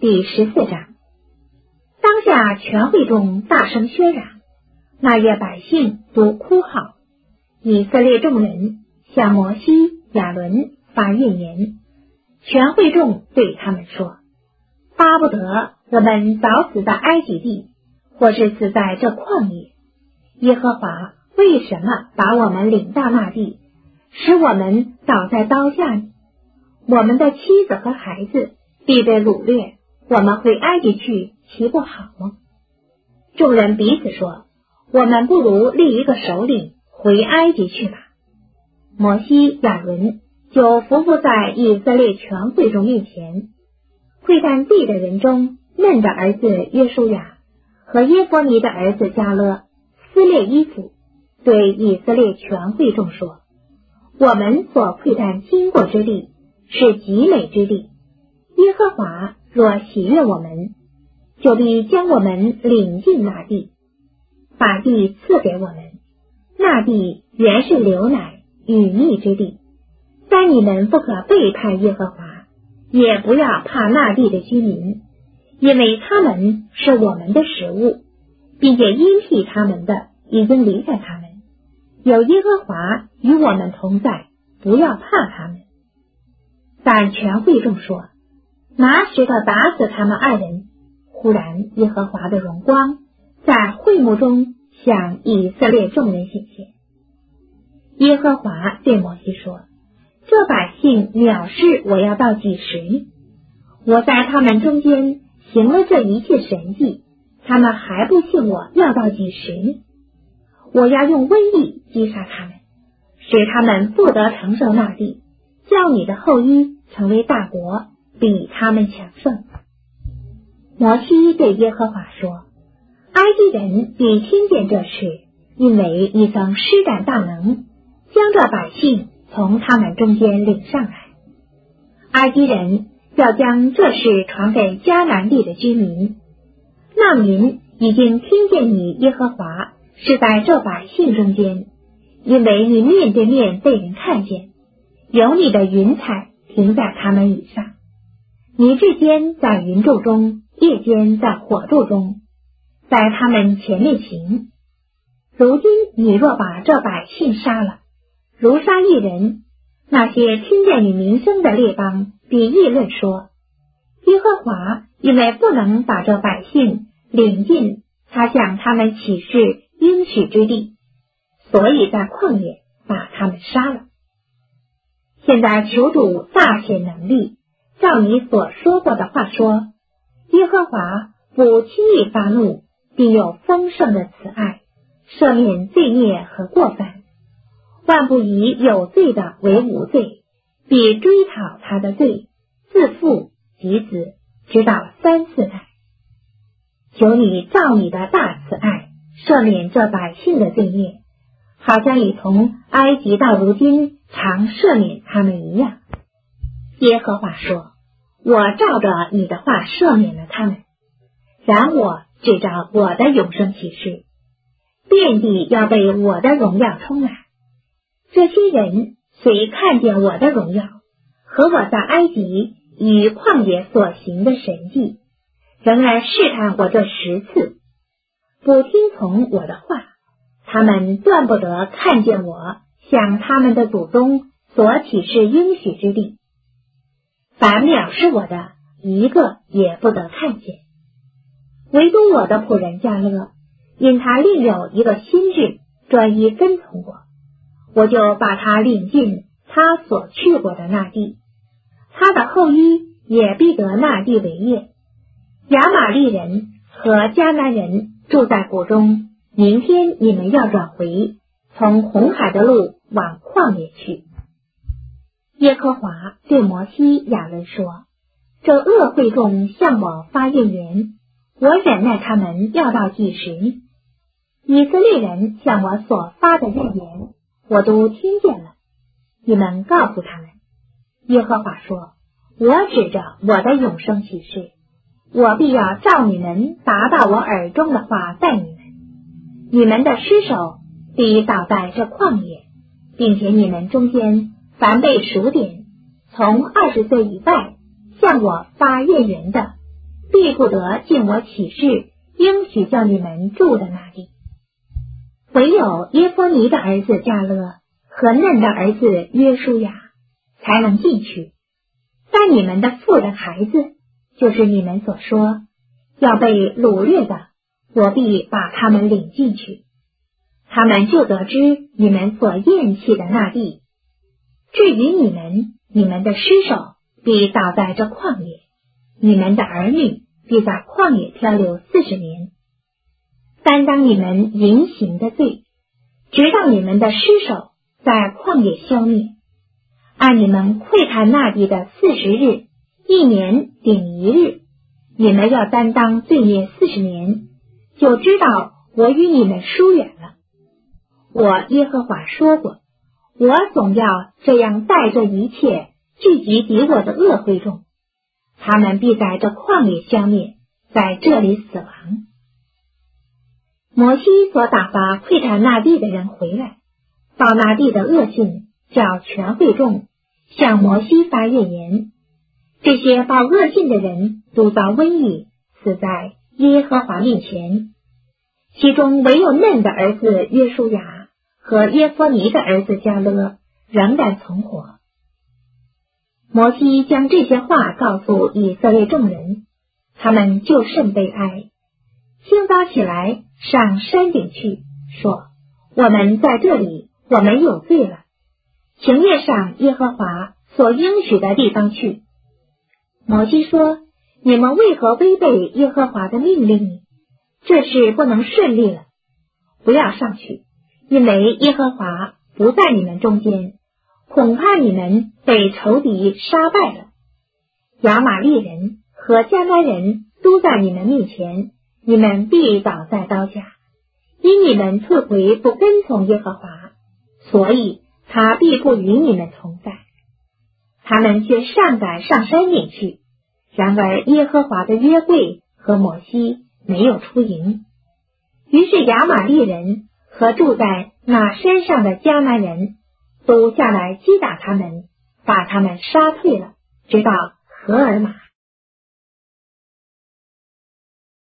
第14章。当下全会中大声喧嚷，那些百姓都哭号。以色列众人向摩西、亚伦发怨言。全会众对他们说：巴不得我们早死在埃及地，或是死在这旷野。耶和华为什么把我们领到那地，使我们倒在刀下呢？我们的妻子和孩子必被掳掠，我们回埃及去，岂不好吗？众人彼此说：我们不如立一个首领回埃及去吧。摩西、亚伦就伏伏在以色列全会众面前。会探地的人中，嫩的儿子约书亚和耶弗尼的儿子迦勒撕裂衣服，对以色列全会众说：我们所窥探经过之地是极美之地，耶和华若喜悦我们，就必将我们领进那地，把地赐给我们。那地原是流奶与蜜之地，但你们不可背叛耶和华，也不要怕那地的居民，因为他们是我们的食物，并且因替他们的已经离开他们。有耶和华与我们同在，不要怕他们。但全会众说：拿石头打死他们二人。忽然耶和华的荣光在会幕中向以色列众人显现。耶和华对摩西说：这百姓藐视我要到几时呢？我在他们中间行了这一切神迹，他们还不信我要到几时呢？我要用瘟疫击杀他们，使他们不得承受那地，叫你的后裔成为大国，比他们强盛。摩西对耶和华说：埃及人必听见这事，因为你曾施展大能，将这百姓从他们中间领上来。埃及人要将这事传给迦南地的居民，那民已经听见你耶和华是在这百姓中间，因为你面对面被人看见，有你的云彩停在他们以上，你日间在云柱中，夜间在火柱中，在他们前面行。如今你若把这百姓杀了，如杀一人，那些听见你名声的列邦必议论说：耶和华因为不能把这百姓领进他向他们起誓应许之地，所以在旷野把他们杀了。现在求主大显能力，照你所说过的话说，耶和华不轻易发怒，并有丰盛的慈爱，赦免罪孽和过犯，万不以有罪的为无罪，必追讨他的罪，自父及子，直到3、4代。求你照你的大慈爱，赦免这百姓的罪孽，好像你从埃及到如今常赦免他们一样。耶和华说：我照着你的话赦免了他们，然我指着我的永生启示，遍地要被我的荣耀充满。这些人虽看见我的荣耀和我在埃及与旷野所行的神迹，仍然试探我这10次，不听从我的话，他们断不得看见我向他们的祖宗所启示应许之地。凡藐视我的，一个也不得看见。唯独我的仆人迦勒，因他另有一个心志，专一跟从我，我就把他领进他所去过的那地，他的后裔也必得那地为业。亚玛利人和迦南人住在谷中，明天你们要转回，从红海的路往旷野去。耶和华对摩西、亚伦说：这恶会众向我发怨言，我忍耐他们要到几时呢？以色列人向我所发的怨言，我都听见了。你们告诉他们，耶和华说：我指着我的永生启示，我必要照你们达到我耳中的话待你们。你们的尸首必倒在这旷野，并且你们中间凡被数点从20岁以外向我发怨言的， 必不得进我启示应许叫你们住的那地。唯有耶弗尼的儿子迦勒和嫩的儿子约书亚才能进去，但你们的父的孩子，就是你们所说要被掳掠的，我必把他们领进去，他们就得知你们所厌弃的那地。至于你们，你们的尸首必倒在这旷野，你们的儿女必在旷野漂流40年，担当你们淫行的罪，直到你们的尸首在旷野消灭。按你们窥探那地的40日，1年顶1日，你们要担当罪孽40年，就知道我与你们疏远了。我耶和华说过，我总要这样带着一切聚集敌我的恶会众，他们必在这旷野消灭，在这里死亡。摩西所打发窥探那地的人回来，报那地的恶信，叫全会众向摩西发怨言。这些报恶信的人都遭瘟疫，死在耶和华面前，其中唯有嫩的儿子约书亚和耶弗尼的儿子迦勒仍然存活。摩西将这些话告诉以色列众人，他们就甚悲哀。清早起来上山顶去，说：我们在这里，我们有罪了，情愿上耶和华所应许的地方去。摩西说：你们为何违背耶和华的命令呢？这事不能顺利了，不要上去，因为耶和华不在你们中间，恐怕你们被仇敌杀败了。亚玛利人和迦南人都在你们面前，你们必倒在刀下，因你们退回不跟从耶和华，所以他必不与你们同在。他们却上赶上山顶去，然而耶和华的约柜和摩西没有出营。于是亚玛利人和住在那山上的迦南人都下来击打他们，把他们杀退了，直到荷尔玛。